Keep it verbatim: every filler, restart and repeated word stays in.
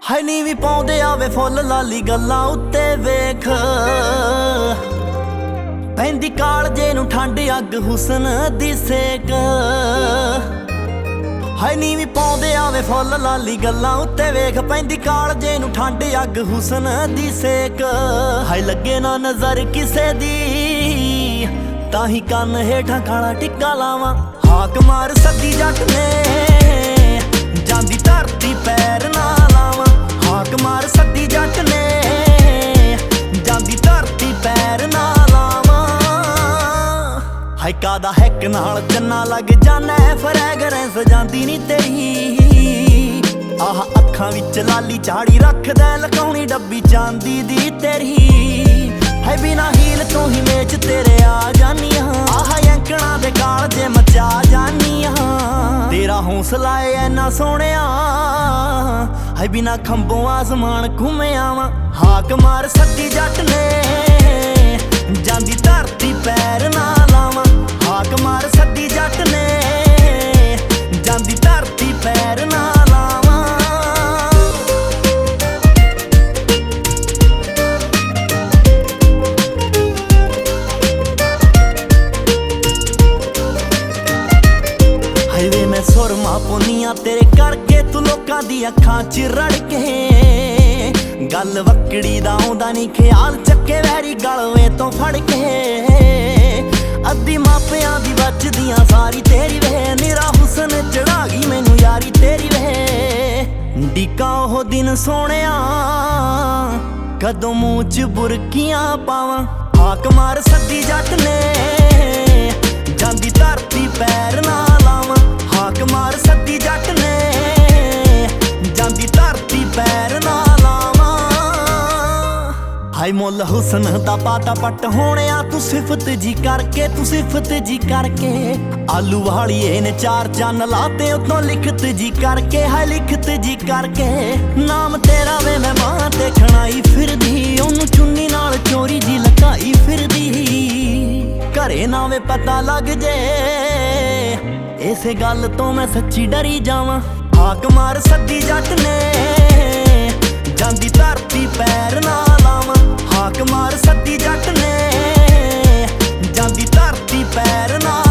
ਹਾਏ ਨੀ ਵੀ ਪਾਉਂਦੇ ਆਵੇ ਫੁੱਲ ਲਾਲੀ ਗੱਲਾਂ ਉੱਤੇ ਵੇਖ ਪੈਂਦੀ ਕਾਲਜੇ ਨੂੰ ਠੰਡ ਅੱਗ ਹੁਸਨ ਦੀ ਸੇਕ। ਹਾਏ ਨੀ ਵੀ ਪਾਉਂਦੇ ਆਵੇ ਫੁੱਲ ਲਾਲੀ ਗੱਲਾਂ ਉੱਤੇ ਵੇਖ ਪੈਂਦੀ ਕਾਲਜੇ ਨੂੰ ਠੰਡ ਅੱਗ ਹੁਸਨ ਦੀ ਸੇਕ। ਹਾਏ ਲੱਗੇ ਨਾ ਨਜ਼ਰ ਕਿਸੇ ਦੀ ਤਾਂ ਹੀ ਕੰਨ ਹੇਠਾਂ ਕਾਲਾ ਟਿੱਕਾ ਲਾਵਾਂ। ਹਾਕ ਮਾਰ ਸੱਦੀ ਜੱਟ ਨੇ ਜਾਂਦੀ ਧਰਤੀ ਪੈਰ ਨਾ ਲਾਵਾਂ। ਹਾਕ ਮਾਰ ਸੱਦੀ ਜੱਟ ਨੇ ਜਾਂਦੀ ਧਰਤੀ ਪੈਰ ਨਾ ਲਾਵਾਂ। ਹਾਏ ਕਾਦਾ ਹੈਕ ਨਾਲ ਚੰਨਾ ਲੱਗ ਜਾਣਾ ਫਰੈਗਰੈਂਸ ਜਾਂਦੀ ਨੀ ਤੇਰੀ। ਆਹ ਅੱਖਾਂ ਵਿੱਚ ਲਾਲੀ ਝਾੜੀ ਰੱਖਦਾ ਲਕਾਉਣੀ ਡੱਬੀ ਚਾਂਦੀ ਦੀ ਤੇਰੀ। ਹਾਏ ਬਿਨਾ ਹੀਲ ਤੋਂ ਹੀ ਮੇਚ ਤੇਰੇ ਆ ਜਾਨੀਆਂ। ਆਹ ਐਂਕਣਾ ਦੇ ਕਾਲਜੇ ਮਚਾ ਜਾਨੀਆਂ। ਤੇਰਾ ਹੌਸਲਾ ਏ ਐਨਾ ਸੋਹਣਿਆ ਹਾਏ ਬਿਨਾ ਖੰਭੋਂ ਆਸਮਾਨ ਘੁੰਮਿਆ ਵਾਂ। ਹਾਕ ਮਾਰ ਸੱਦੀ ਜੱਟ ਨੇ ਜਾਂਦੀ ਧਰਤੀ ਪੈਰ ਨਾ ਲਾਵਾਂ। ਹਾਕ ਮਾਰ ਸੱਦੀ ਜੱਟ ਨੇ ਜਾਂਦੀ ਧਰਤੀ ਪੈਰ ਨਾ ਲਾਵਾਂ। ਹਾਏ ਵੇ ਮੈਂ ਸੁਰਮਾ ਪੋਨੀਆਂ ਤੇਰੇ ਕਰਕੇ ਤੂੰ ਲੋਕਾਂ ਦੀ ਅੱਖਾਂ 'ਚ ਰੜ ਕੇ। ਗੱਲ ਵਕੜੀ ਦਾ ਆਉਂਦਾ ਨੀ ਖਿਆਲ ਚੱਕੇ ਵੈਰੀ ਗਲਵੇ ਤੋਂ ਫੜ ਕੇ। ਅੱਧੀ ਮਾਪਿਆਂ ਦੀ ਬਚਦੀਆਂ ਸਾਰੀ ਤੇਰੀ ਵੇ ਨਿਰਾ ਹੁਸਨ ਚੜਾ ਗਈ ਮੈਨੂੰ ਯਾਰੀ ਤੇਰੀ ਵੇ। ਡੀਕਾਂ ਉਹ ਦਿਨ ਸੋਹਣਿਆ ਕਦੋਂ ਮੂੰਹ 'ਚ ਬੁਰਕੀਆਂ ਪਾਵਾਂ। ਹਾਕ ਮਾਰ ਸੱਦੀ ਜੱਟ ਨੇ ਜਾਂਦੀ ਧਰਤੀ ਪੈਰ ਨਾ ਲਾਵਾਂ। ਹਾਕ ਮਾਰ ਸੱਦੀ ਜੱਟ ਨੇ ਜਾਂਦੀ ਧਰਤੀ ਪੈਰ ਨਾ ਲਾਵਾਂ। ਹਾਏ ਮੁੱਲ ਹੁਸਨ ਦਾ ਪਾਤਾ ਪੱਟ ਹੋਣਿਆ ਤੂੰ ਸਿਫਤ ਜੀ ਕਰਕੇ ਤੂੰ ਸਿਫਤ ਜੀ ਕਰਕੇ। ਆਲੂ ਵਾਲੀਏ ਨੇ ਚਾਰ ਚੰਨ ਲਾਤੇ ਉਤੋਂ ਲਿਖਤ ਜੀ ਕਰਕੇ। ਹਾਏ ਲਿਖਤ ਜੀ ਕਰਕੇ ਨਾਮ ਤੇਰਾ ਵੇ ਮੈਂ ਮਾਂ ਤੇ ਖਣਾਈ ਫਿਰਦੀ। ਉਹਨੂੰ ਚੁੰਨੀ ਨਾਲ ਚੋਰੀ ਜੀ ਲਕਾਈ ਫਿਰਦੀ। ਘਰੇ ਨਾ ਵੇ ਪਤਾ ਲੱਗ ਜੇ ਇਸੇ ਗੱਲ ਤੋਂ ਮੈਂ ਸੱਚੀ ਡਰੀ ਜਾਵਾਂ। ਹਾਕ ਮਾਰ ਸੱਦੀ ਜੱਟ ਨੇ ਜਾਂਦੀ ਧਰਤੀ ਪੈਰ ਨਾ ਲਾਵਾਂ। ਹਾਕ ਮਾਰ ਸੱਦੀ ਜੱਟ ਨੇ ਜਾਂਦੀ ਧਰਤੀ ਪੈਰ ਨਾ